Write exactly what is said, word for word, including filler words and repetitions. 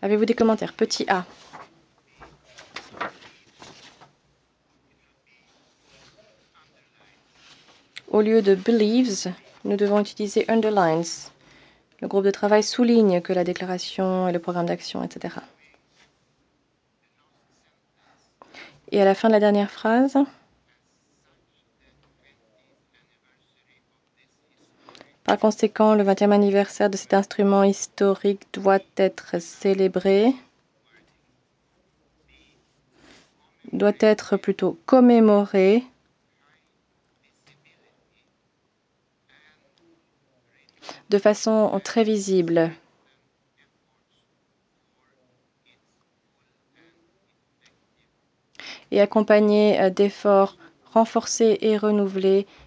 Avez-vous des commentaires? Petit a. Au lieu de believes, nous devons utiliser underlines. Le groupe de travail souligne que la déclaration et le programme d'action, et cetera. Et à la fin de la dernière phrase, par conséquent, le vingtième anniversaire de cet instrument historique doit être célébré, doit être plutôt commémoré de façon très visible et accompagné d'efforts renforcés et renouvelés